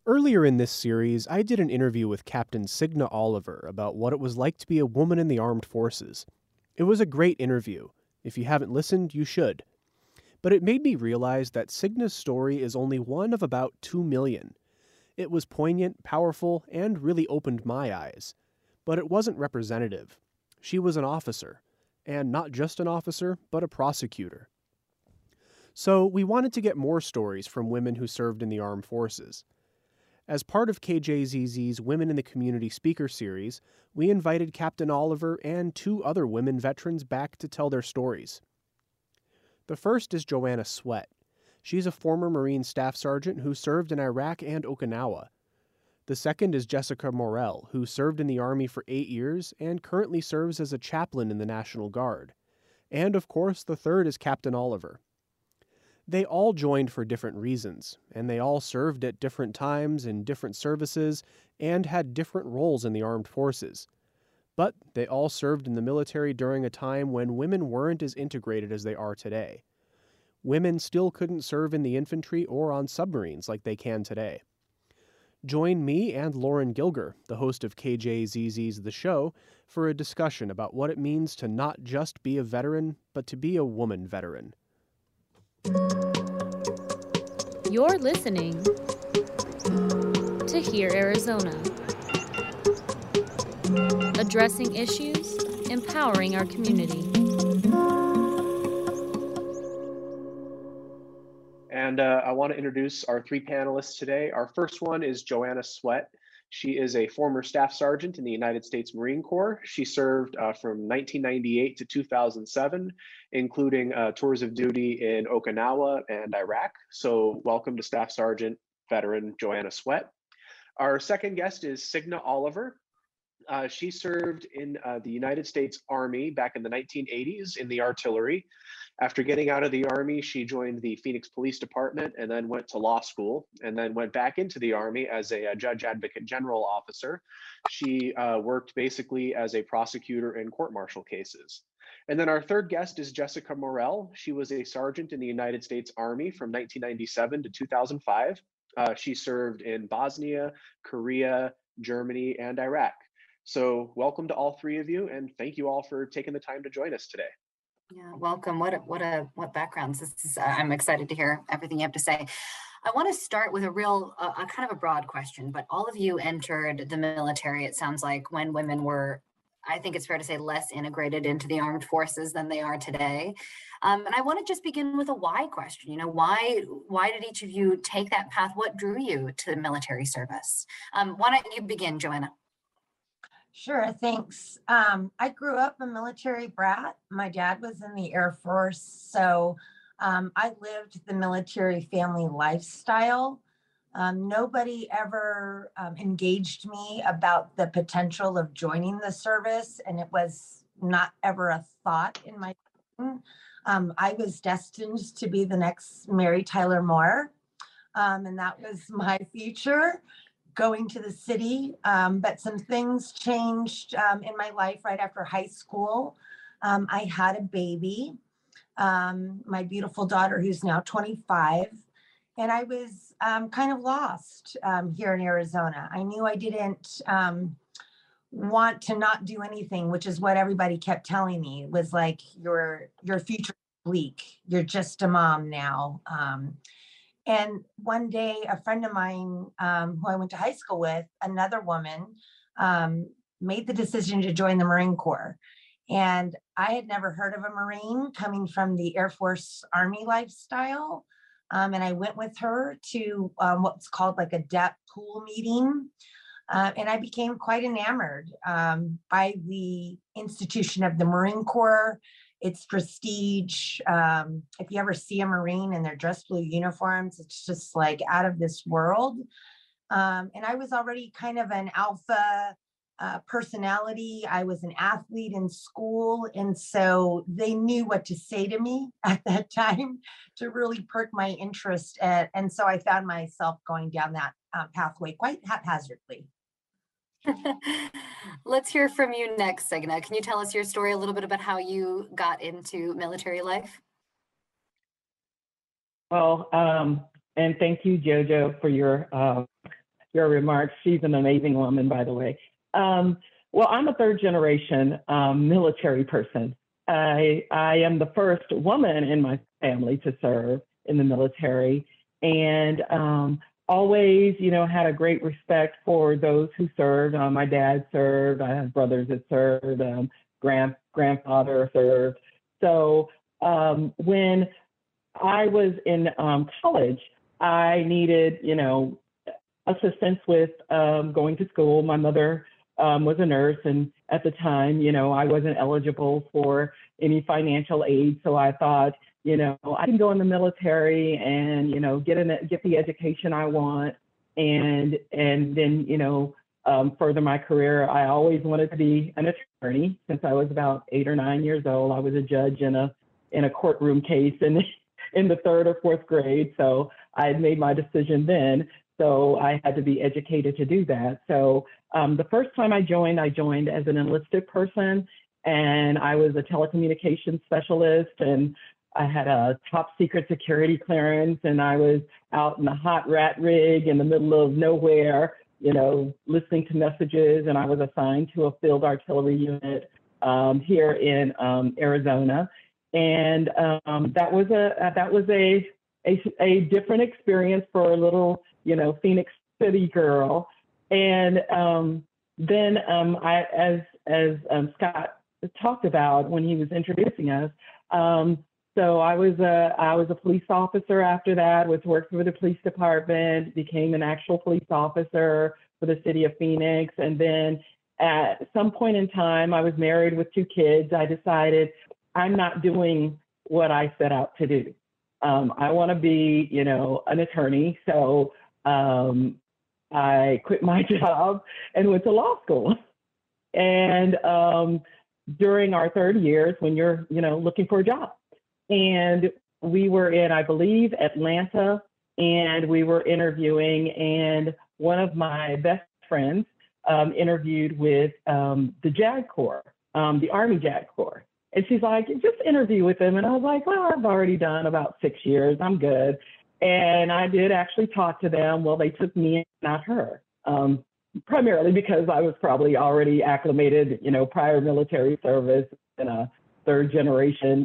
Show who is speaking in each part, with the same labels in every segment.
Speaker 1: Earlier in this series, I did an interview with Captain Signa Oliver about what it was like to be a woman in the armed forces. It was a great interview. If you haven't listened, you should. But it made me realize that Signa's story is only one of about 2 million. It was poignant, powerful, and really opened my eyes. But it wasn't representative. She was an officer. And not just an officer, but a prosecutor. So we wanted to get more stories from women who served in the armed forces. As part of KJZZ's Women in the Community Speaker Series, we invited Captain Oliver and 2 other women veterans back to tell their stories. The first is Joanna Sweat. She's a former Marine Staff Sergeant who served in Iraq and Okinawa. The second is Jessica Morell, who served in the Army for 8 years and currently serves as a chaplain in the National Guard. And of course, the third is Captain Oliver. They all joined for different reasons, and they all served at different times in different services and had different roles in the armed forces. But they all served in the military during a time when women weren't as integrated as they are today. Women still couldn't serve in the infantry or on submarines like they can today. Join me and Lauren Gilger, the host of KJZZ's The Show, for a discussion about what it means to not just be a veteran, but to be a woman veteran.
Speaker 2: You're listening to Hear Arizona, addressing issues, empowering our community.
Speaker 1: And I want to introduce our 3 panelists today. Our first one is Joanna Sweat. She is a former staff sergeant in the United States Marine Corps. She served from 1998 to 2007, including tours of duty in Okinawa and Iraq. So welcome to Staff Sergeant veteran Joanna Sweat. Our second guest is Signa Oliver. She served in the United States Army back in the 1980s in the artillery. After getting out of the Army, she joined the Phoenix Police Department and then went to law school and then went back into the Army as a Judge Advocate General officer. She worked basically as a prosecutor in court-martial cases. And then our third guest is Jessica Morell. She was a sergeant in the United States Army from 1997 to 2005. She served in Bosnia, Korea, Germany, and Iraq. So welcome to all 3 of you, and thank you all for taking the time to join us today.
Speaker 3: Yeah, welcome. What backgrounds. This is, I'm excited to hear everything you have to say. I want to start with a kind of a broad question, but all of you entered the military, it sounds like, when women were, I think it's fair to say, less integrated into the armed forces than they are today. And I want to just begin with a why question. You know, why did each of you take that path? What drew you to the military service? Why don't you begin, Joanna?
Speaker 4: Sure, thanks. I grew up a military brat. My dad was in the Air Force, so I lived the military family lifestyle. Nobody ever engaged me about the potential of joining the service, and it was not ever a thought in my brain. I was destined to be the next Mary Tyler Moore, and that was my future, going to the city, but some things changed in my life right after high school. I had a baby, my beautiful daughter, who's now 25, and I was kind of lost here in Arizona. I knew I didn't want to not do anything, which is what everybody kept telling me. It was like, your future is bleak. You're just a mom now. And one day, a friend of mine who I went to high school with, another woman, made the decision to join the Marine Corps. And I had never heard of a Marine coming from the Air Force Army lifestyle. And I went with her to what's called like a DEP pool meeting. And I became quite enamored by the institution of the Marine Corps, its prestige. If you ever see a Marine in their dress blue uniforms, it's just like out of this world. And I was already kind of an alpha personality. I was an athlete in school. And so they knew what to say to me at that time to really perk my interest. And so I found myself going down that pathway quite haphazardly.
Speaker 3: Let's hear from you next, Signa. Can you tell us your story a little bit about how you got into military life?
Speaker 5: Well, and thank you, JoJo, for your your remarks. She's an amazing woman, by the way. Well, I'm a third generation military person. I am the first woman in my family to serve in the military, and always, had a great respect for those who served. My dad served. I have brothers that served. Grandfather served. So when I was in college, I needed, assistance with going to school. My mother was a nurse, and at the time, I wasn't eligible for any financial aid. So I thought, I can go in the military and, get the education I want, and then, further my career. I always wanted to be an attorney since I was about 8 or 9 years old. I was a judge in a courtroom case in the 3rd or 4th grade. So I had made my decision then. So I had to be educated to do that. So the first time I joined as an enlisted person, and I was a telecommunications specialist, and I had a top secret security clearance, and I was out in a hot rat rig in the middle of nowhere, listening to messages, and I was assigned to a field artillery unit here in Arizona. And that was a different experience for a little, Phoenix City girl. And then as Scott talked about when he was introducing us, so I was a police officer after that, worked for the police department, became an actual police officer for the city of Phoenix. And then at some point in time, I was married with 2 kids. I decided I'm not doing what I set out to do. I want to be, an attorney. So I quit my job and went to law school. And during our 3rd years, when you're, looking for a job, and we were in, I believe, Atlanta, and we were interviewing, and one of my best friends interviewed with the JAG Corps, the Army JAG Corps. And she's like, just interview with them. And I was like, well, I've already done about 6 years. I'm good. And I did actually talk to them. Well, they took me, not her, primarily because I was probably already acclimated, prior military service and a 3rd generation,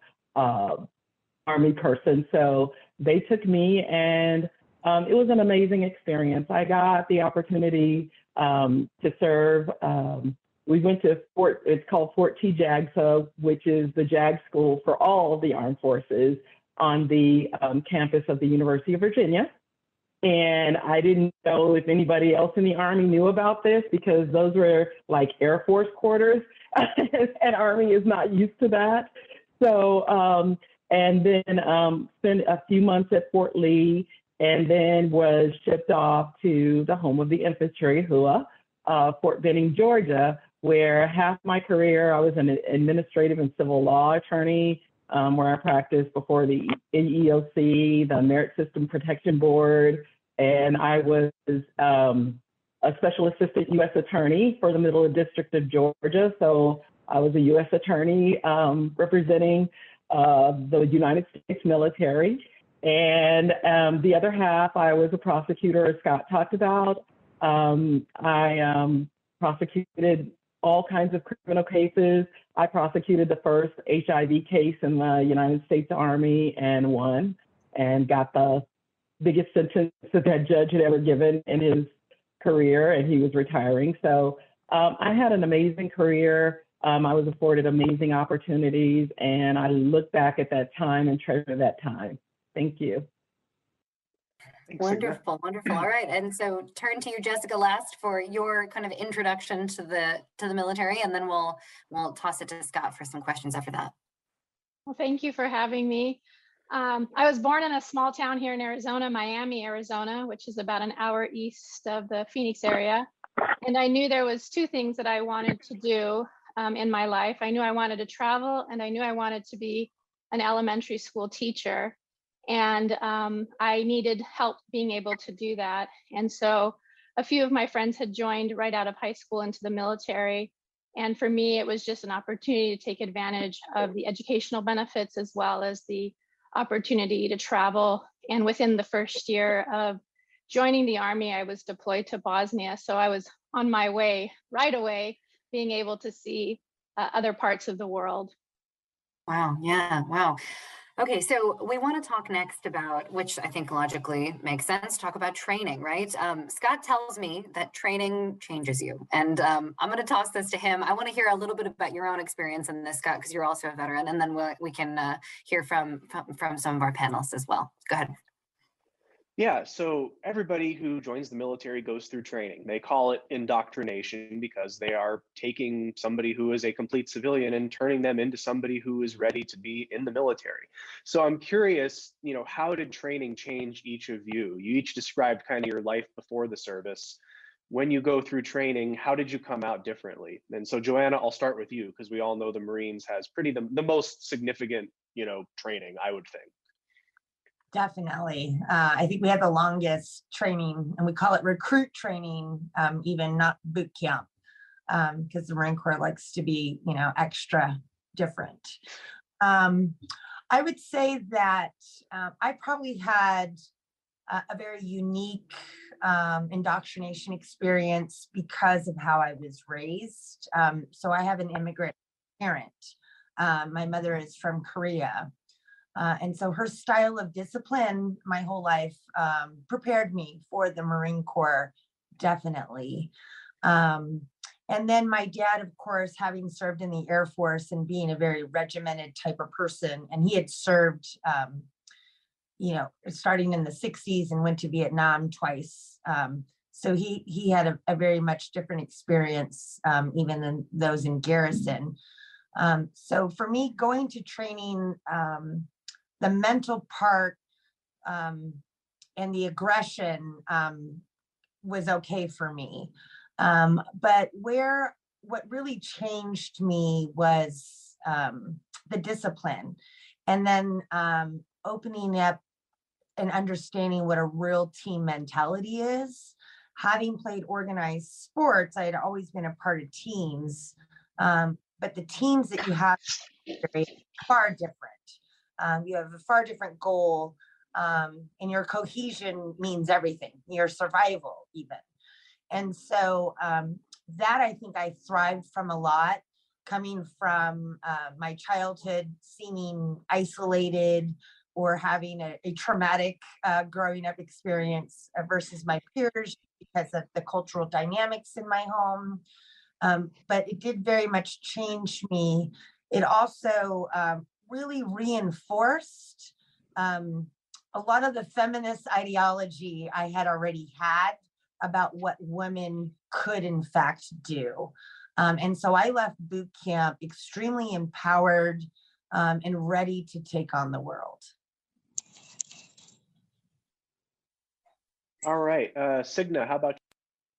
Speaker 5: Army person. So they took me, and it was an amazing experience. I got the opportunity to serve. We went to it's called Fort T. JAGSA, which is the JAG school for all of the armed forces on the campus of the University of Virginia. And I didn't know if anybody else in the Army knew about this, because those were like Air Force quarters, and Army is not used to that. So, and then spent a few months at Fort Lee, and then was shipped off to the home of the infantry, HUA, Fort Benning, Georgia, where half my career I was an administrative and civil law attorney, where I practiced before the EEOC, the Merit System Protection Board, and I was a special assistant U.S. attorney for the Middle District of Georgia. So I was a U.S. attorney representing the United States military. And the other half, I was a prosecutor, as Scott talked about. I prosecuted all kinds of criminal cases. I prosecuted the first HIV case in the United States Army and won, and got the biggest sentence that that judge had ever given in his career, and he was retiring. So I had an amazing career. I was afforded amazing opportunities, and I look back at that time and treasure that time. Thank you.
Speaker 3: Thanks, wonderful, wonderful. All right, and so turn to you, Jessica, last for your kind of introduction to the military, and then we'll toss it to Scott for some questions after that.
Speaker 6: Well, thank you for having me. I was born in a small town here in Arizona, Miami, Arizona, which is about an hour east of the Phoenix area. And I knew there was 2 things that I wanted to do in my life. I knew I wanted to travel, and I knew I wanted to be an elementary school teacher. And I needed help being able to do that. And so a few of my friends had joined right out of high school into the military. And for me, it was just an opportunity to take advantage of the educational benefits as well as the opportunity to travel. And within the first year of joining the Army, I was deployed to Bosnia. So I was on my way right away, being able to see other parts of the world.
Speaker 3: Wow. Yeah. Wow. Okay, so we want to talk next about, which I think logically makes sense, talk about training, right? Scott tells me that training changes you. And I'm going to toss this to him. I want to hear a little bit about your own experience in this, Scott, because you're also a veteran. And then we can hear from some of our panelists as well. Go ahead.
Speaker 1: Yeah, so everybody who joins the military goes through training. They call it indoctrination because they are taking somebody who is a complete civilian and turning them into somebody who is ready to be in the military. So I'm curious, how did training change each of you? You each described kind of your life before the service. When you go through training, how did you come out differently? And so Joanna, I'll start with you because we all know the Marines has the most significant, training, I would think.
Speaker 4: Definitely. I think we had the longest training, and we call it recruit training, even not boot camp, because the Marine Corps likes to be, extra different. I would say that I probably had a very unique indoctrination experience because of how I was raised. So I have an immigrant parent. My mother is from Korea. And so her style of discipline my whole life prepared me for the Marine Corps, definitely. And then my dad, of course, having served in the Air Force and being a very regimented type of person, and he had served, starting in the 60s and went to Vietnam twice. So he had a very much different experience, even than those in garrison. So for me, going to training, the mental part and the aggression was okay for me. But what really changed me was the discipline, and then opening up and understanding what a real team mentality is. Having played organized sports, I had always been a part of teams, but the teams that you have are very far different. You have a far different goal, and your cohesion means everything, your survival even. And so that I think I thrived from a lot, coming from my childhood, seeming isolated or having a traumatic growing up experience versus my peers because of the cultural dynamics in my home. But it did very much change me. It also really reinforced a lot of the feminist ideology I had already had about what women could in fact do. And so I left boot camp extremely empowered and ready to take on the world.
Speaker 1: All right, Signa, how about you?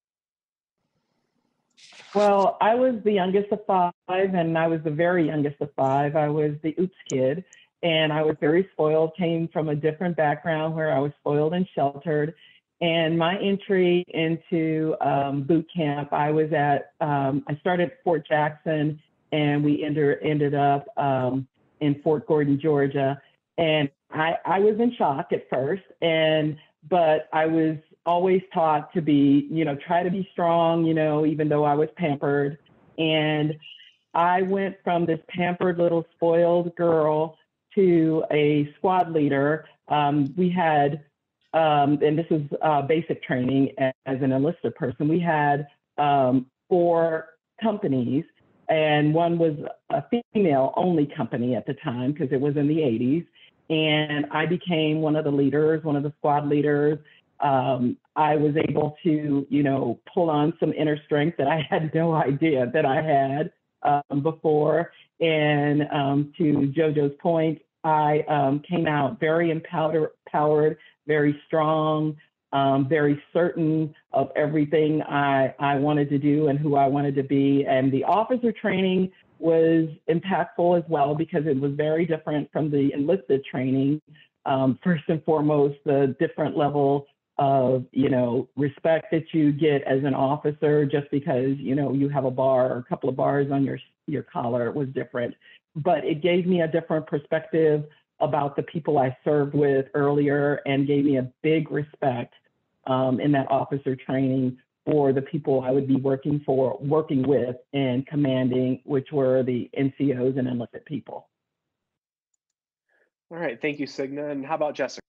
Speaker 5: Well, I was the youngest of five, and I was the very youngest of five. I was the oops kid, and I was very spoiled, came from a different background where I was spoiled and sheltered. And my entry into boot camp, I started at Fort Jackson, and we ended up in Fort Gordon, Georgia. And I was in shock at first, but I was always taught to be, try to be strong, even though I was pampered. And I went from this pampered little spoiled girl to a squad leader. We had, and this was basic training as an enlisted person, we had 4 companies, and one was a female only company at the time because it was in the 80s. And I became one of the leaders, one of the squad leaders. I was able to, pull on some inner strength that I had no idea that I had before. And to JoJo's point, I came out very empowered, very strong, very certain of everything I wanted to do and who I wanted to be. And the officer training was impactful as well because it was very different from the enlisted training. First and foremost, the different level of, respect that you get as an officer just because, you have a bar or a couple of bars on your collar was different. But it gave me a different perspective about the people I served with earlier and gave me a big respect in that officer training for the people I would be working with and commanding, which were the NCOs and enlisted people.
Speaker 1: All right, thank you, Signa. And how about Jessica?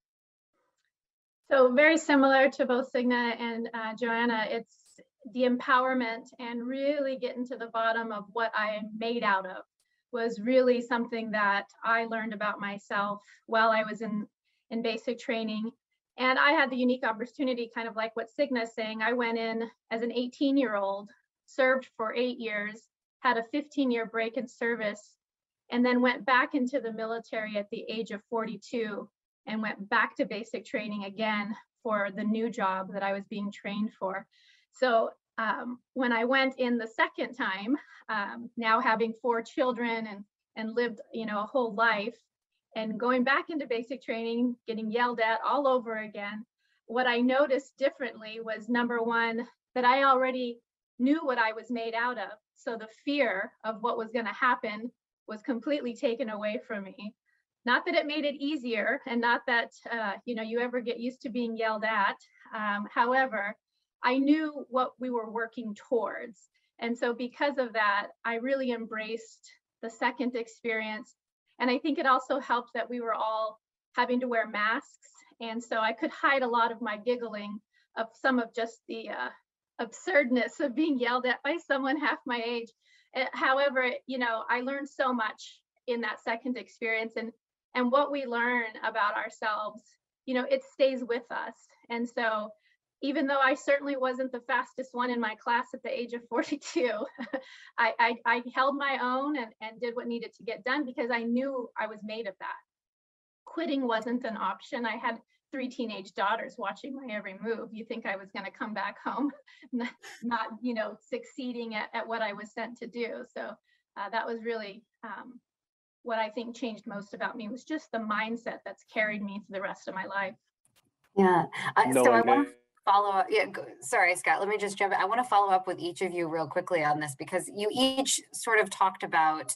Speaker 6: So very similar to both Signa and Joanna, it's the empowerment and really getting to the bottom of what I am made out of was really something that I learned about myself while I was in basic training. And I had the unique opportunity, kind of like what Signa's saying. I went in as an 18-year-old, served for 8 years, had a 15-year break in service, and then went back into the military at the age of 42 and went back to basic training again for the new job that I was being trained for. So when I went in the second time, now having 4 children and lived, a whole life, and going back into basic training, getting yelled at all over again, what I noticed differently was, number one, that I already knew what I was made out of. So the fear of what was going to happen was completely taken away from me. Not that it made it easier, and not that you ever get used to being yelled at. However, I knew what we were working towards. And so because of that, I really embraced the second experience. And I think it also helped that we were all having to wear masks. And so I could hide a lot of my giggling of some of just the absurdness of being yelled at by someone half my age. However, I learned so much in that second experience, and what we learn about ourselves, it stays with us. And so even though I certainly wasn't the fastest one in my class at the age of 42, I held my own and did what needed to get done because I knew I was made of that. Quitting wasn't an option. I had 3 teenage daughters watching my every move. You think I was going to come back home, not succeeding at what I was sent to do. So that was really what I think changed most about me, was just the mindset that's carried me to the rest of my life.
Speaker 3: Yeah. So I want to follow up. Yeah, sorry, Scott, let me just jump in. I want to follow up with each of you real quickly on this, because you each sort of talked about,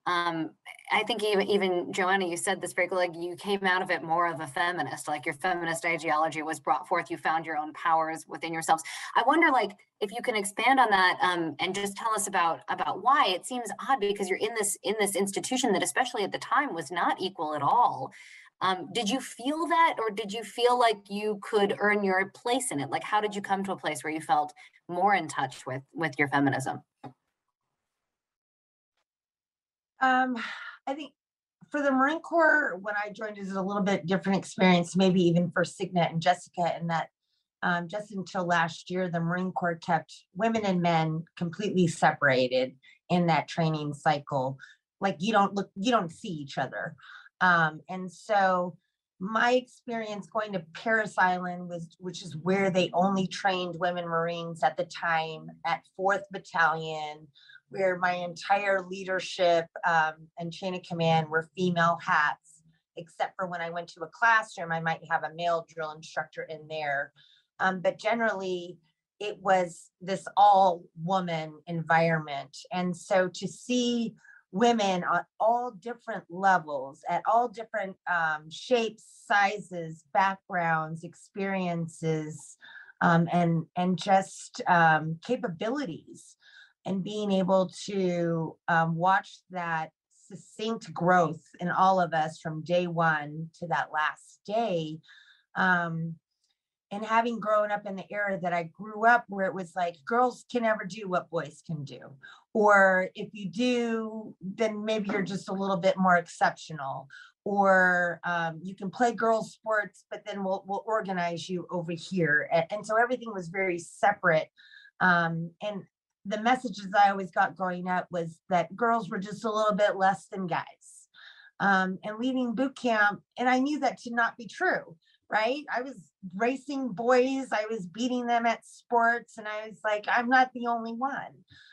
Speaker 3: I think even Joanna, you said this very like you came out of it more of a feminist, like your feminist ideology was brought forth. You found your own powers within yourselves. I wonder, like, if you can expand on that and just tell us about why. It seems odd because you're in this institution that, especially at the time, was not equal at all. Did you feel that, or did you feel like you could earn your place in it? Like, how did you come to a place where you felt more in touch with your feminism?
Speaker 4: I think for the Marine Corps, when I joined, it was a little bit different experience, maybe even for Signa and Jessica, in that just until last year, the Marine Corps kept women and men completely separated in that training cycle. Like you don't see each other. And so my experience going to Parris Island which is where they only trained women Marines at the time, at 4th Battalion, where my entire leadership and chain of command were female hats, except for when I went to a classroom, I might have a male drill instructor in there. But generally, it was this all woman environment. And so to see women on all different levels, at all different shapes, sizes, backgrounds, experiences, and just capabilities, and being able to watch that succinct growth in all of us from day one to that last day. And having grown up in the era that I grew up, where it was like, girls can never do what boys can do. Or if you do, then maybe you're just a little bit more exceptional. Or you can play girls sports, but then we'll organize you over here. And so everything was very separate. And the messages I always got growing up was that girls were just a little bit less than guys. And leaving boot camp, and I knew that to not be true, right? I was racing boys, I was beating them at sports, and I was like, I'm not the only one.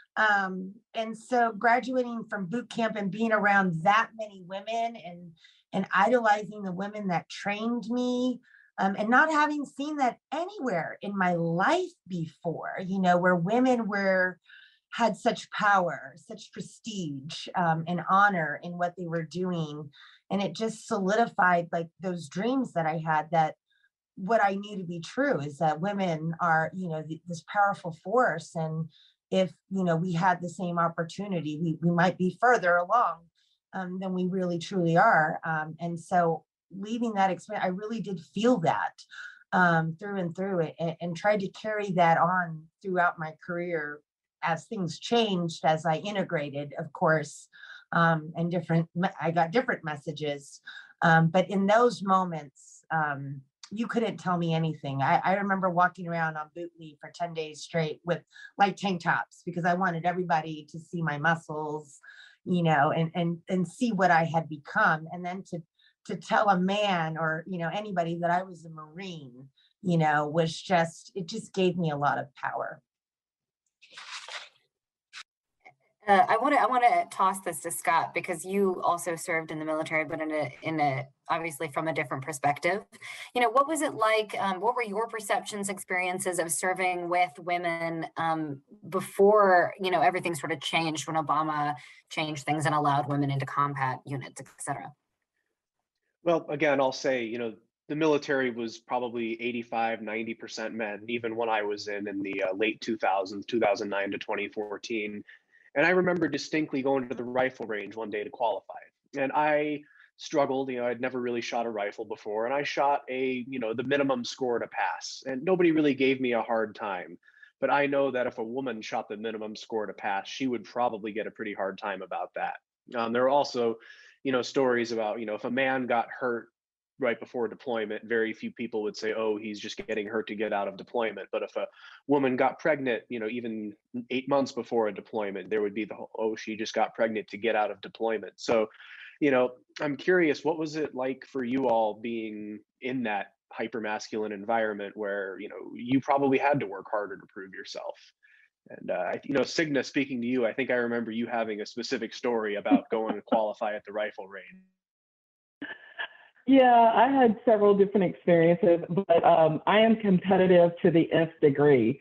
Speaker 4: And so graduating from boot camp and being around that many women and idolizing the women that trained me, and not having seen that anywhere in my life before, where women had such power, such prestige, and honor in what they were doing. And it just solidified like those dreams that I had, that what I knew to be true is that women are, this powerful force. And if, we had the same opportunity, we might be further along than we really truly are. And so leaving that experience, I really did feel that through and through it, and tried to carry that on throughout my career as things changed, as I integrated, of course, and I got different messages. But in those moments, you couldn't tell me anything. I remember walking around on boot leave for 10 days straight with like tank tops, because I wanted everybody to see my muscles, and see what I had become. And then to tell a man or, anybody that I was a Marine, it just gave me a lot of power.
Speaker 3: I want to toss this to Scott, because you also served in the military, but in a obviously from a different perspective. What was it like? What were your perceptions, experiences of serving with women before everything sort of changed when Obama changed things and allowed women into combat units, et cetera?
Speaker 1: Well, again, I'll say, the military was probably 85, 90% men, even when I was in the late 2000s, 2009 to 2014. And I remember distinctly going to the rifle range one day to qualify. And I struggled, I'd never really shot a rifle before. And I shot the minimum score to pass. And nobody really gave me a hard time. But I know that if a woman shot the minimum score to pass, she would probably get a pretty hard time about that. There are also, stories about, if a man got hurt right before deployment, very few people would say, oh, he's just getting hurt to get out of deployment. But if a woman got pregnant, even 8 months before a deployment, there would be the whole, oh, she just got pregnant to get out of deployment. So, I'm curious, what was it like for you all being in that hypermasculine environment where, you probably had to work harder to prove yourself? And, Signa, speaking to you, I think I remember you having a specific story about going to qualify at the rifle range.
Speaker 5: Yeah, I had several different experiences, but I am competitive to the nth degree.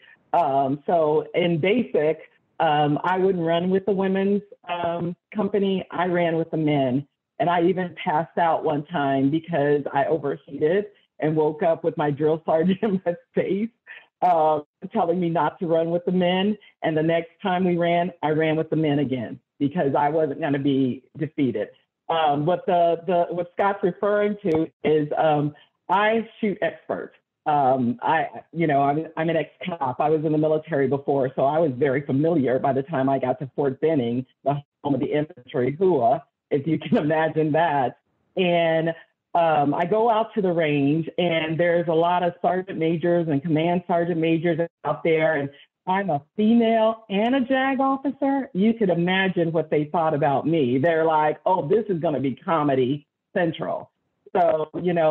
Speaker 5: So in basic, I wouldn't run with the women's company. I ran with the men. And I even passed out one time because I overheated and woke up with my drill sergeant in my face telling me not to run with the men. And the next time we ran, I ran with the men again because I wasn't going to be defeated. What Scott's referring to is I shoot expert. I'm an ex-cop. I was in the military before, so I was very familiar by the time I got to Fort Benning, the home of the infantry, HUA, if you can imagine that. And I go out to the range, and there's a lot of sergeant majors and command sergeant majors out there, and I'm a female and a JAG officer. You could imagine what they thought about me. They're like, oh, this is going to be Comedy Central. So,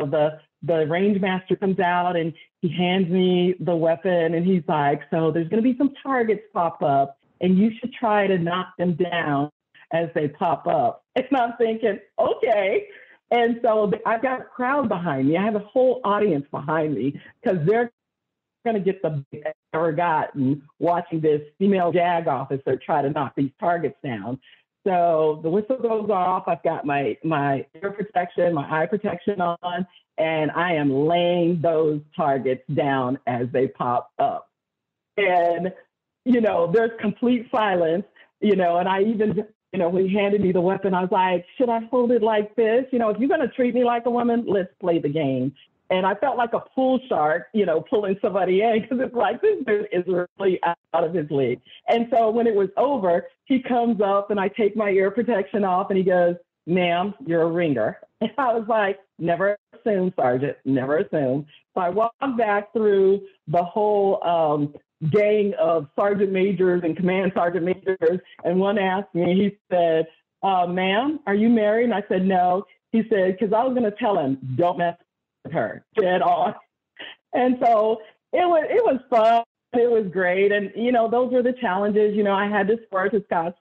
Speaker 5: the range master comes out and he hands me the weapon and he's like, so there's going to be some targets pop up and you should try to knock them down as they pop up. And I'm thinking, okay. And so I've got a crowd behind me. I have a whole audience behind me because they're going to get the big ever gotten watching this female JAG officer try to knock these targets down. So the whistle goes off. I've got my ear protection, my eye protection on, and I am laying those targets down as they pop up. And, there's complete silence, and I even, when he handed me the weapon, I was like, should I hold it like this? If you're going to treat me like a woman, let's play the game. And I felt like a pool shark, pulling somebody in because it's like, this dude is really out of his league. And so when it was over, he comes up and I take my ear protection off and he goes, ma'am, you're a ringer. And I was like, never assume, Sergeant, never assume. So I walked back through the whole gang of sergeant majors and command sergeant majors. And one asked me, he said, ma'am, are you married? And I said, no. He said, because I was going to tell him, don't mess her dead on. And so it was fun. It was great. And, those were the challenges. I had to score to Scott's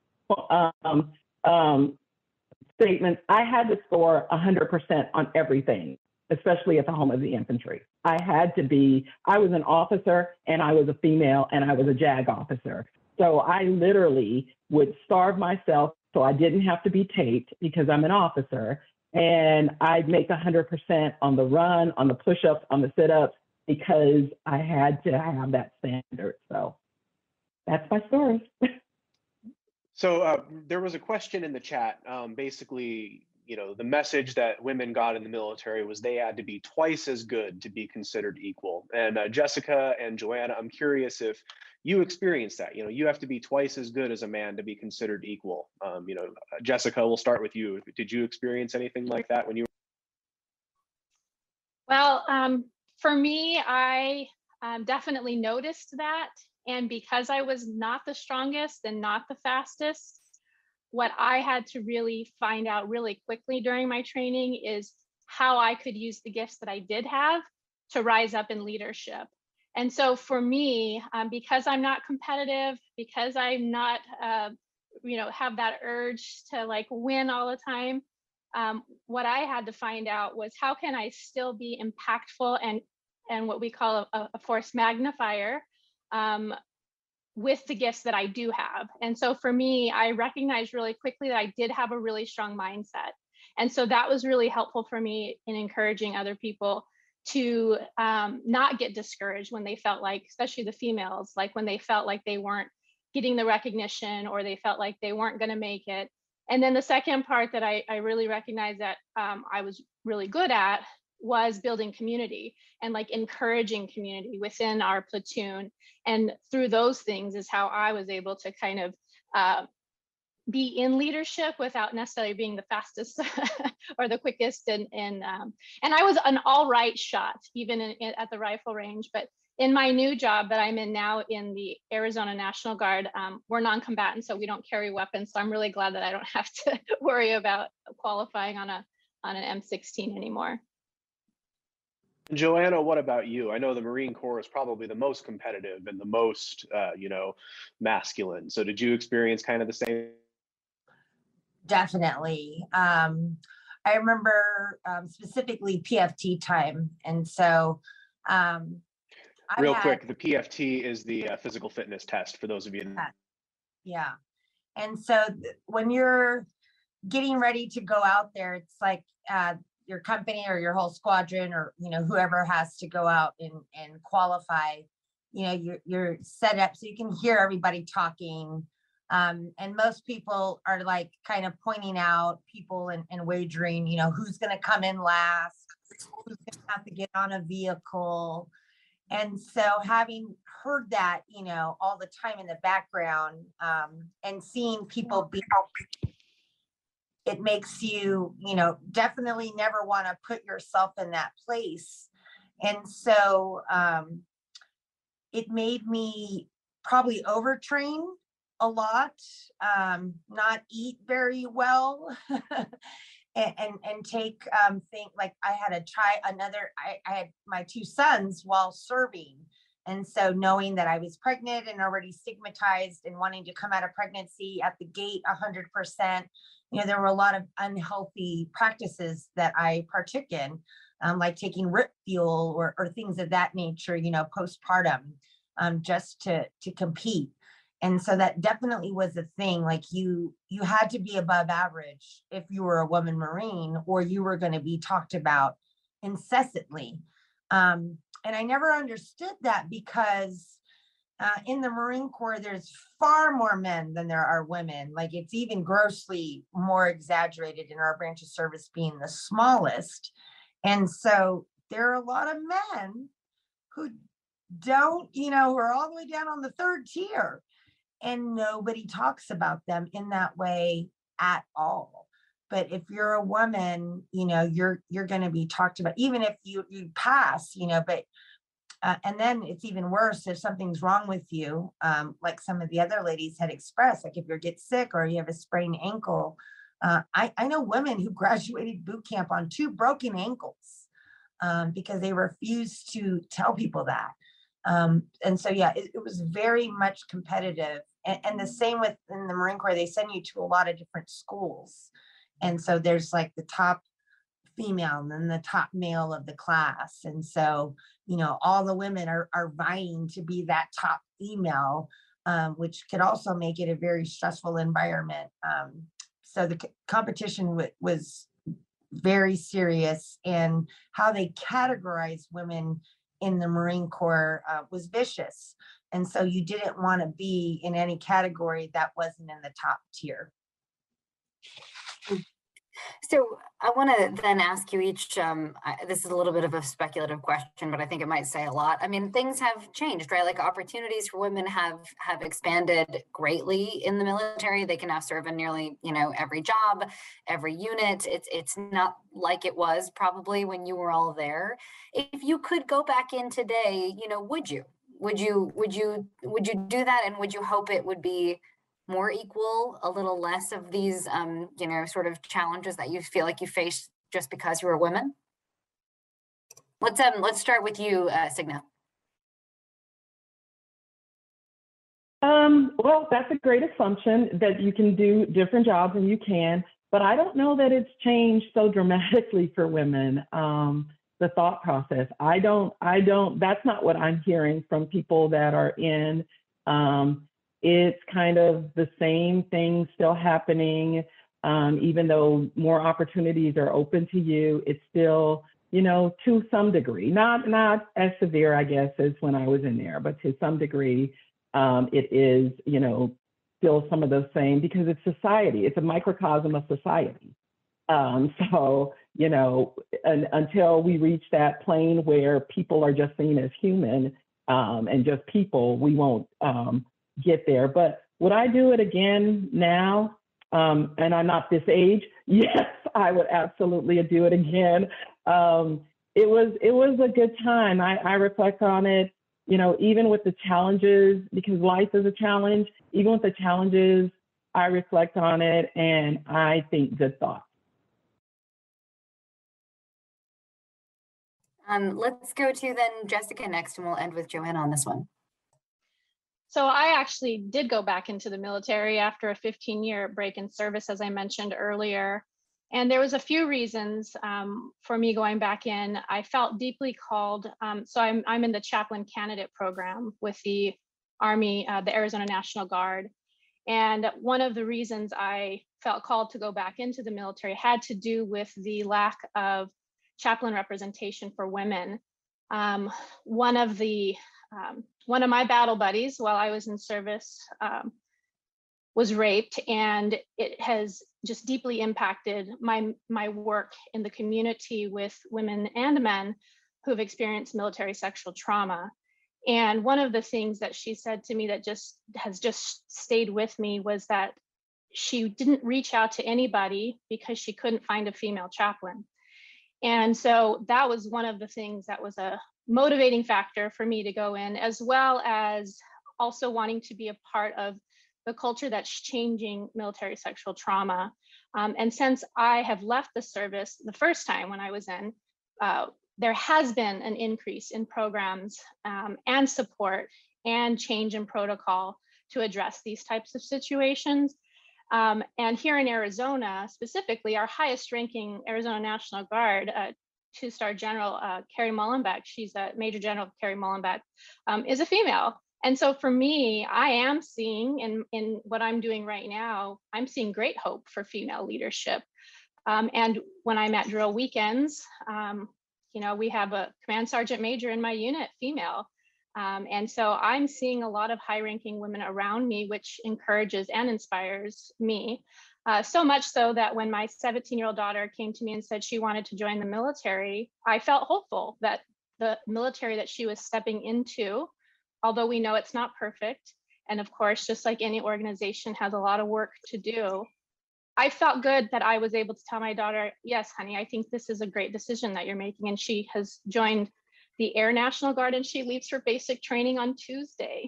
Speaker 5: statements. I had to score 100% on everything, especially at the home of the infantry. I was an officer and I was a female and I was a JAG officer. So I literally would starve myself so I didn't have to be taped because I'm an officer. And I'd make 100% on the run, on the push-ups, on the sit-ups, because I had to have that standard. So that's my story.
Speaker 1: So there was a question in the chat. Basically, the message that women got in the military was they had to be twice as good to be considered equal. And Jessica and Joanna, I'm curious if you experienced that. You have to be twice as good as a man to be considered equal. Jessica, we'll start with you. Did you experience anything like that when you were?
Speaker 6: Well, for me, I definitely noticed that. And because I was not the strongest and not the fastest, what I had to really find out really quickly during my training is how I could use the gifts that I did have to rise up in leadership. And so for me, because I'm not competitive, because I'm not, have that urge to like win all the time, what I had to find out was how can I still be impactful and what we call a force magnifier with the gifts that I do have. And so for me, I recognized really quickly that I did have a really strong mindset. And so that was really helpful for me in encouraging other people to not get discouraged when they felt like, especially the females, like when they felt like they weren't getting the recognition or they felt like they weren't going to make it. And then the second part that I really recognized that I was really good at was building community and like encouraging community within our platoon. And through those things is how I was able to kind of be in leadership without necessarily being the fastest or the quickest. And I was an all right shot, even at the rifle range. But in my new job that I'm in now in the Arizona National Guard, we're non-combatants, so we don't carry weapons. So I'm really glad that I don't have to worry about qualifying on an M16 anymore.
Speaker 1: Joanna, what about you? I know the Marine Corps is probably the most competitive and the most, masculine. So did you experience kind of the same?
Speaker 4: Definitely. I remember specifically PFT time. And so
Speaker 1: real quick, the PFT is the physical fitness test for those of you.
Speaker 4: Yeah. And so when you're getting ready to go out there, it's like your company or your whole squadron or, whoever has to go out and qualify, you're set up so you can hear everybody talking. And most people are like kind of pointing out people and wagering, who's going to come in last, who's going to have to get on a vehicle. And so having heard that, all the time in the background and seeing people be, it makes you, definitely never want to put yourself in that place. And so it made me probably overtrain a lot, not eat very well, and take think like I had I had my two sons while serving. And so knowing that I was pregnant and already stigmatized and wanting to come out of pregnancy at the gate 100%, there were a lot of unhealthy practices that I partook in, like taking RIP fuel or things of that nature, postpartum, just to compete. And so that definitely was a thing. Like you had to be above average if you were a woman Marine, or you were going to be talked about incessantly. And I never understood that because in the Marine Corps, there's far more men than there are women. Like it's even grossly more exaggerated in our branch of service being the smallest. And so there are a lot of men who don't, who are all the way down on the third tier. And nobody talks about them in that way at all. But if you're a woman, you're going to be talked about, even if you pass, but and then it's even worse if something's wrong with you, like some of the other ladies had expressed, like if you get sick or you have a sprained ankle. I know women who graduated boot camp on 2 broken ankles because they refused to tell people that. And so, yeah, it was very much competitive. And the same with in the Marine Corps, they send you to a lot of different schools. And so there's like the top female and then the top male of the class. And so, all the women are vying to be that top female, which could also make it a very stressful environment. So the competition was very serious, and how they categorize women in the Marine Corps was vicious. And so you didn't want to be in any category that wasn't in the top tier.
Speaker 3: So I want to then ask you each, this is a little bit of a speculative question, but I think it might say a lot. I mean, things have changed, right? Like opportunities for women have expanded greatly in the military. They can now serve in nearly, every job, every unit. It's not like it was probably when you were all there. If you could go back in today, would you? Would you do that? And would you hope it would be more equal, a little less of these, sort of challenges that you feel like you face just because you were women? Let's start with you, Signa.
Speaker 5: Well, that's a great assumption that you can do different jobs, and you can, but I don't know that it's changed so dramatically for women. The thought process, I don't, that's not what I'm hearing from people that are in. It's kind of the same thing still happening, even though more opportunities are open to you. It's still, to some degree, not as severe, I guess, as when I was in there, but to some degree, it is, still some of those same, because it's society. It's a microcosm of society. So, until we reach that plane where people are just seen as human and just people, we won't get there. But would I do it again now? And I'm not this age. Yes, I would absolutely do it again. It was a good time. I reflect on it, even with the challenges, because life is a challenge. Even with the challenges, I reflect on it and I think good thoughts.
Speaker 3: Let's go to then Jessica next, and we'll end with Joanna on this one.
Speaker 6: So I actually did go back into the military after a 15-year break in service, as I mentioned earlier. And there was a few reasons for me going back in. I felt deeply called. So I'm in the chaplain candidate program with the Army, the Arizona National Guard. And one of the reasons I felt called to go back into the military had to do with the lack of chaplain representation for women. One of my battle buddies while I was in service was raped, and it has just deeply impacted my work in the community with women and men who've experienced military sexual trauma. And one of the things that she said to me that has stayed with me was that she didn't reach out to anybody because she couldn't find a female chaplain. And so that was one of the things that was a motivating factor for me to go in, as well as also wanting to be a part of the culture that's changing military sexual trauma. And since I have left the service the first time when I was in, there has been an increase in programs and support and change in protocol to address these types of situations. And here in Arizona, specifically, our highest ranking Arizona National Guard, two-star General Carrie Mullenbeck, she's a Major General Carrie Mullenbeck, is a female. And so for me, I am seeing in what I'm doing right now, I'm seeing great hope for female leadership. And when I'm at drill weekends, we have a command sergeant major in my unit, female. And so I'm seeing a lot of high-ranking women around me, which encourages and inspires me. So much so that when my 17-year-old daughter came to me and said she wanted to join the military, I felt hopeful that the military that she was stepping into, although we know it's not perfect, and of course, just like any organization has a lot of work to do, I felt good that I was able to tell my daughter, yes, honey, I think this is a great decision that you're making. And she has joined the Air National Guard, and she leaves for basic training on Tuesday.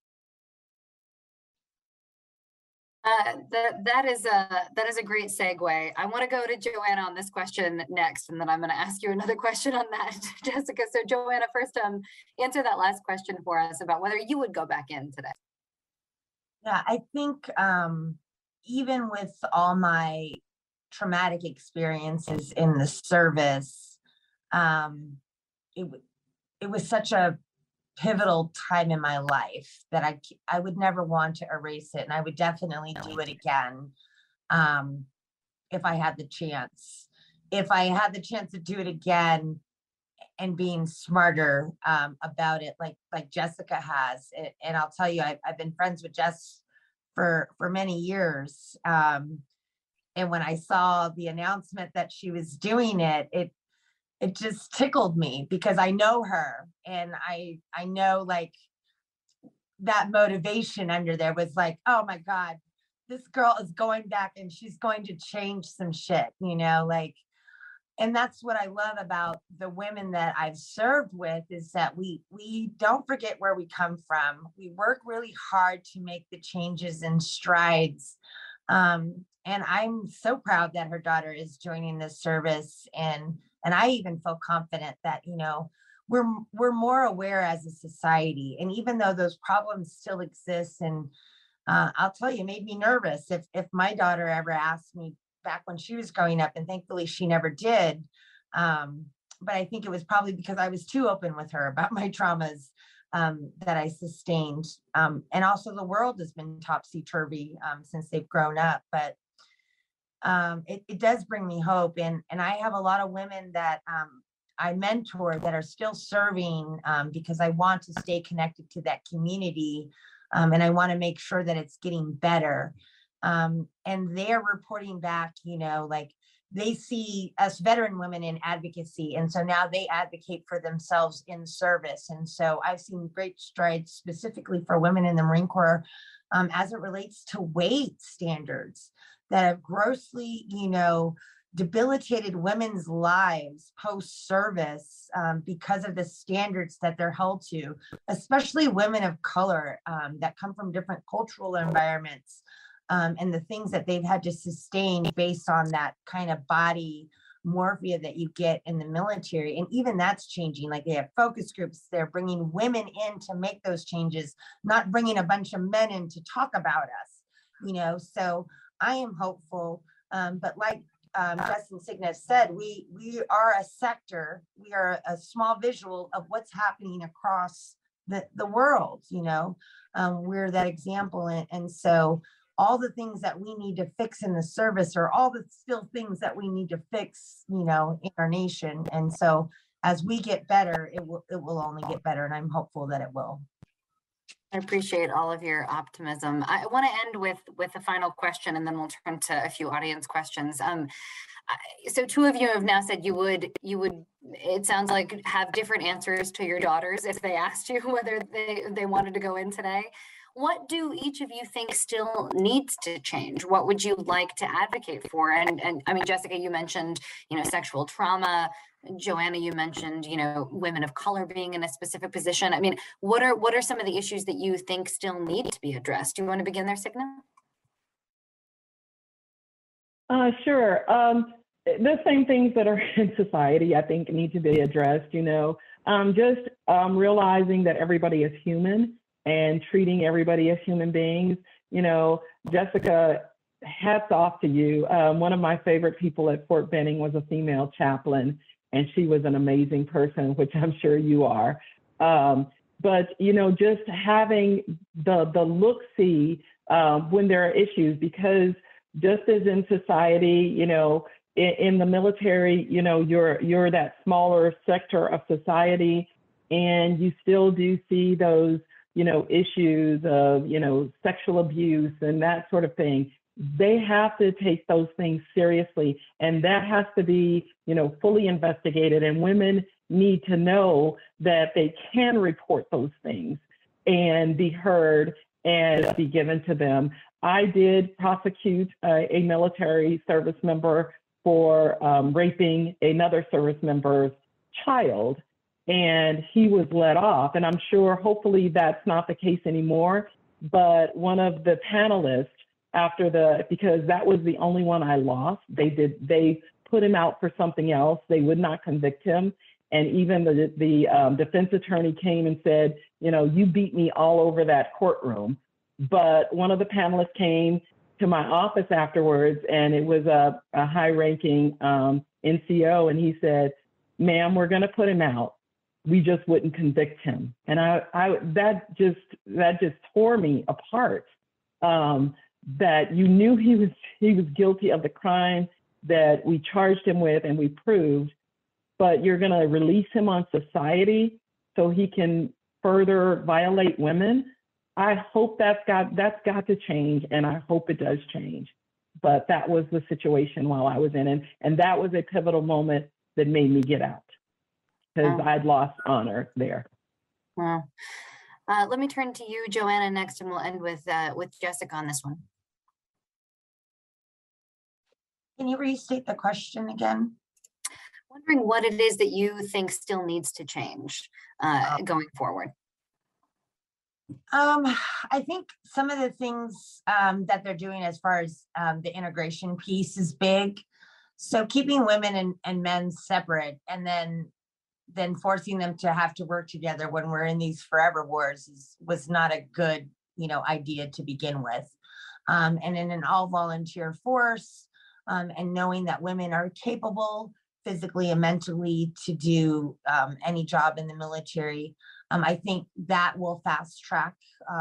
Speaker 3: That is a great segue. I want to go to Joanna on this question next, and then I'm going to ask you another question on that, Jessica. So Joanna, first, answer that last question for us about whether you would go back in today.
Speaker 4: Yeah, I think even with all my traumatic experiences in the service, it was such a pivotal time in my life that I would never want to erase it, and I would definitely do it again if I had the chance. if I had the chance to do it again and being smarter about it, like Jessica has. And I'll tell you, I've been friends with Jess for many years. And when I saw the announcement that she was doing it, it just tickled me because I know her, and I know like that motivation under there was like, oh my God, this girl is going back and she's going to change some shit, like. And that's what I love about the women that I've served with, is that we don't forget where we come from. We work really hard to make the changes and strides. And I'm so proud that her daughter is joining this service. And I even feel confident that, we're more aware as a society. And even though those problems still exist, and I'll tell you, it made me nervous if my daughter ever asked me back when she was growing up, and thankfully she never did. But I think it was probably because I was too open with her about my traumas that I sustained. And also the world has been topsy-turvy since they've grown up. But it does bring me hope. And I have a lot of women that I mentor that are still serving because I want to stay connected to that community. And I want to make sure that it's getting better. And they're reporting back, like they see us veteran women in advocacy. And so now they advocate for themselves in service. And so I've seen great strides specifically for women in the Marine Corps as it relates to weight standards that have grossly, debilitated women's lives post-service because of the standards that they're held to, especially women of color that come from different cultural environments. And the things that they've had to sustain based on that kind of body morphia that you get in the military. And even that's changing. Like they have focus groups, they're bringing women in to make those changes, not bringing a bunch of men in to talk about us, so I am hopeful. But like Justin Signa said, we are a sector, we are a small visual of what's happening across the world, we're that example. And so all the things that we need to fix in the service are all the still things that we need to fix, in our nation. And so as we get better, it will only get better. And I'm hopeful that it will.
Speaker 3: I appreciate all of your optimism. I want to end with a final question, and then we'll turn to a few audience questions. So two of you have now said you would, it sounds like, have different answers to your daughters if they asked you whether they wanted to go in today. What do each of you think still needs to change? What would you like to advocate for? And I mean, Jessica, you mentioned, sexual trauma. Joanna, you mentioned, women of color being in a specific position. I mean, what are some of the issues that you think still need to be addressed? Do you want to begin there, Signa?
Speaker 5: Sure. The same things that are in society, I think, need to be addressed, just realizing that everybody is human and treating everybody as human beings. Jessica, hats off to you. One of my favorite people at Fort Benning was a female chaplain, and she was an amazing person, which I'm sure you are. But, just having the look-see when there are issues, because just as in society, in the military, you're that smaller sector of society, and you still do see those issues of, sexual abuse and that sort of thing. They have to take those things seriously, and that has to be, fully investigated. And women need to know that they can report those things and be heard and be given to them. I did prosecute a military service member for raping another service member's child, and he was let off. And I'm sure, hopefully, that's not the case anymore. But one of the panelists, because that was the only one I lost, they put him out for something else. They would not convict him. And even the defense attorney came and said, you beat me all over that courtroom. But one of the panelists came to my office afterwards, and it was a high-ranking NCO, and he said, "Ma'am, we're going to put him out. We just wouldn't convict him." And that just tore me apart. That you knew he was guilty of the crime, that we charged him with and we proved, but you're going to release him on society so he can further violate women. I hope that's got to change, and I hope it does change. But that was the situation while I was in it, and that was a pivotal moment that made me get out because I'd lost honor there.
Speaker 3: Wow. Let me turn to you, Joanna, next, and we'll end with Jessica on this one.
Speaker 4: Can you restate the question again?
Speaker 3: Wondering what it is that you think still needs to change going forward.
Speaker 4: I think some of the things that they're doing as far as the integration piece is big. So keeping women and men separate and then forcing them to have to work together when we're in these forever wars was not a good, idea to begin with. And in an all volunteer force, and knowing that women are capable physically and mentally to do any job in the military, I think that will fast track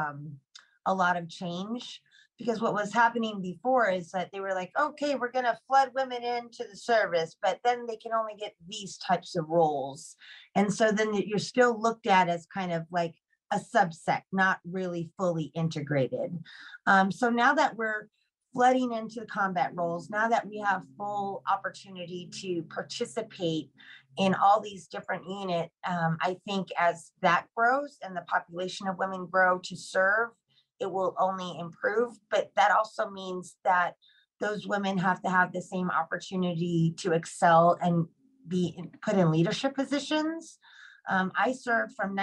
Speaker 4: a lot of change, because what was happening before is that they were like, okay, we're going to flood women into the service, but then they can only get these types of roles. And so then you're still looked at as kind of like a subset, not really fully integrated. So now that we're flooding into the combat roles, now that we have full opportunity to participate in all these different units, I think as that grows and the population of women grow to serve, it will only improve. But that also means that those women have to have the same opportunity to excel and be put in leadership positions. I served from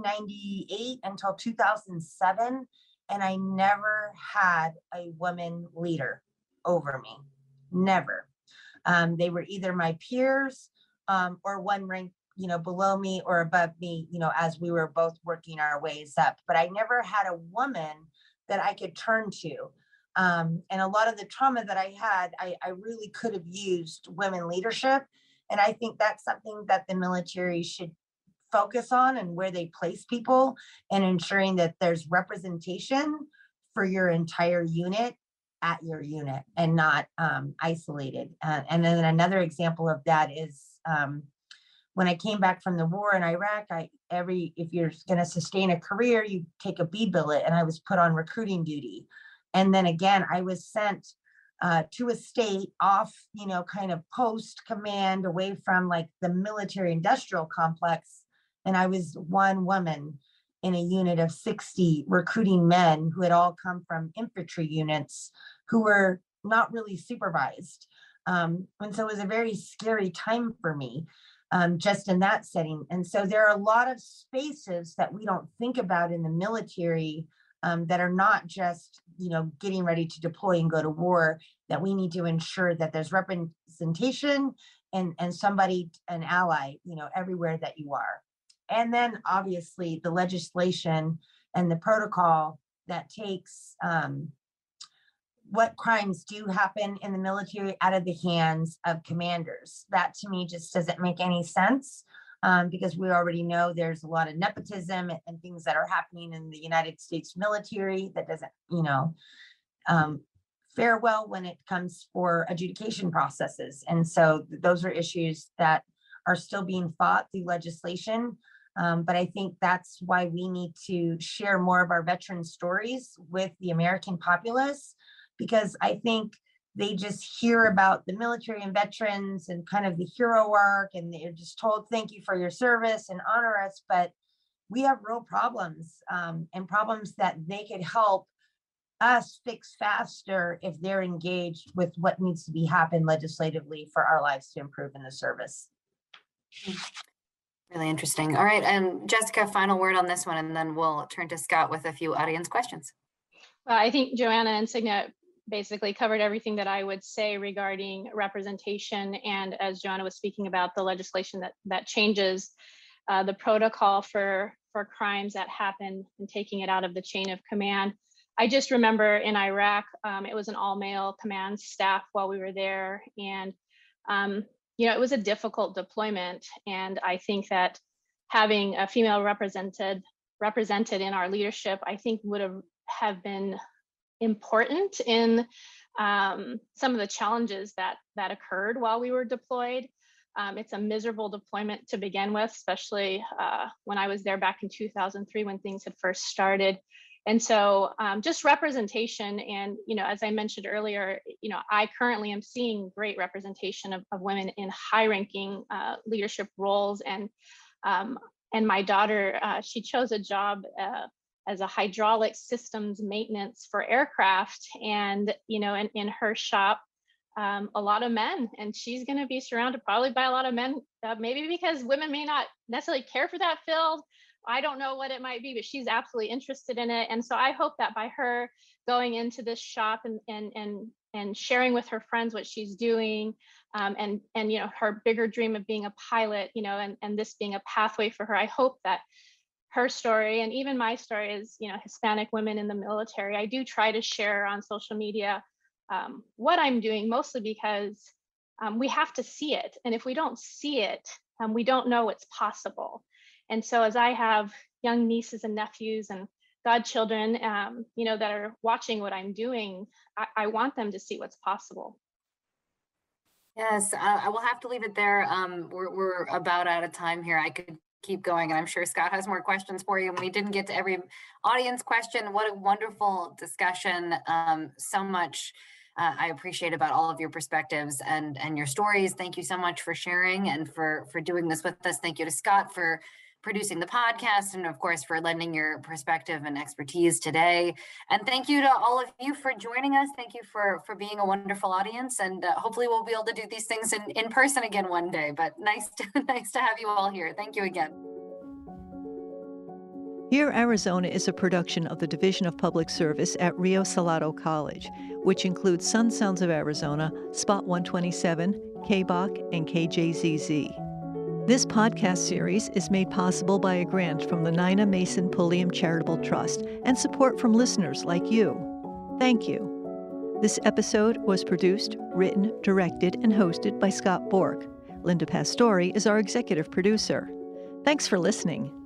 Speaker 4: 1998 until 2007, and I never had a woman leader over me, never. They were either my peers or one rank, below me or above me, as we were both working our ways up. But I never had a woman that I could turn to. And a lot of the trauma that I had, I really could have used women leadership. And I think that's something that the military should focus on, and where they place people, and ensuring that there's representation for your entire unit at your unit and not isolated. And then another example of that is when I came back from the war in Iraq, if you're going to sustain a career, you take a B billet, and I was put on recruiting duty. And then again, I was sent to a state off, kind of post command away from like the military industrial complex. And I was one woman in a unit of 60 recruiting men who had all come from infantry units who were not really supervised. And so it was a very scary time for me, just in that setting. And so there are a lot of spaces that we don't think about in the military that are not just, getting ready to deploy and go to war, that we need to ensure that there's representation and somebody, an ally, everywhere that you are. And then obviously the legislation and the protocol that takes what crimes do happen in the military out of the hands of commanders. That to me just doesn't make any sense, because we already know there's a lot of nepotism and things that are happening in the United States military that doesn't, fare well when it comes for adjudication processes. And so those are issues that are still being fought through legislation. But I think that's why we need to share more of our veteran stories with the American populace, because I think they just hear about the military and veterans and kind of the hero arc, and they're just told, thank you for your service and honor us. But we have real problems, and problems that they could help us fix faster if they're engaged with what needs to be happen legislatively for our lives to improve in the service.
Speaker 3: Really interesting. All right. And Jessica, final word on this one, and then we'll turn to Scott with a few audience questions.
Speaker 6: Well, I think Joanna and Signa basically covered everything that I would say regarding representation. And as Joanna was speaking about the legislation that changes the protocol for crimes that happen and taking it out of the chain of command. I just remember in Iraq, it was an all-male command staff while we were there. And it was a difficult deployment. And I think that having a female represented in our leadership, I think would have been important in some of the challenges that occurred while we were deployed. It's a miserable deployment to begin with, especially when I was there back in 2003 when things had first started. And so just representation, and, as I mentioned earlier, I currently am seeing great representation of women in high-ranking leadership roles. And my daughter, she chose a job as a hydraulic systems maintenance for aircraft, and in her shop, a lot of men, and she's going to be surrounded probably by a lot of men, maybe because women may not necessarily care for that field. I don't know what it might be, but she's absolutely interested in it. And so I hope that by her going into this shop and sharing with her friends what she's doing, and her bigger dream of being a pilot, and this being a pathway for her, I hope that her story, and even my story as Hispanic women in the military, I do try to share on social media what I'm doing, mostly because we have to see it. And if we don't see it, we don't know what's possible. And so as I have young nieces and nephews and godchildren, that are watching what I'm doing, I want them to see what's possible.
Speaker 3: Yes, I will have to leave it there. We're about out of time here. I could keep going, and I'm sure Scott has more questions for you. And we didn't get to every audience question. What a wonderful discussion. So much I appreciate about all of your perspectives and your stories. Thank you so much for sharing and for doing this with us. Thank you to Scott for producing the podcast, and of course for lending your perspective and expertise today. And thank you to all of you for joining us. Thank you for being a wonderful audience, and hopefully we'll be able to do these things in person again one day, but nice to have you all here. Thank you again.
Speaker 7: Hear Arizona is a production of the Division of Public Service at Rio Salado College, which includes Sun Sounds of Arizona, Spot 127, KBOC, and KJZZ. This podcast series is made possible by a grant from the Nina Mason Pulliam Charitable Trust and support from listeners like you. Thank you. This episode was produced, written, directed, and hosted by Scott Bork. Linda Pastore is our executive producer. Thanks for listening.